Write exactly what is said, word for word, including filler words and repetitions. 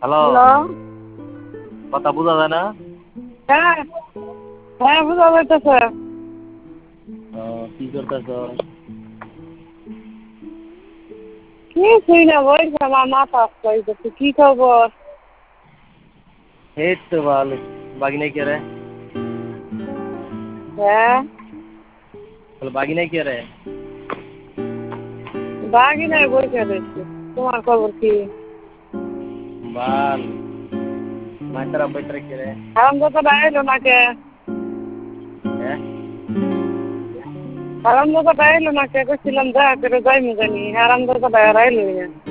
Hello. Hello. কথা বোঝা যায় না? হ্যাঁ, হ্যাঁ বোঝা যাইতেছে। ও, কি করতেছো? কিছুই না, বলছি আমার মাথা আসতে কি খবর? এই তো ভালো। বাগিনা কে রে? হ্যাঁ, বলে বাগিনা কে রে? বাগি নাই বসে রয়েছে। তোমার খবর কি? বাল। মাইতারা বইতারা কে রে? হারাম দাদা এলো না কে? হ্যাঁ? হারাম দাদা এলো না কে? কইছিলাম দেখা করে যাইমু জানি, হারাম দাদা এলো না।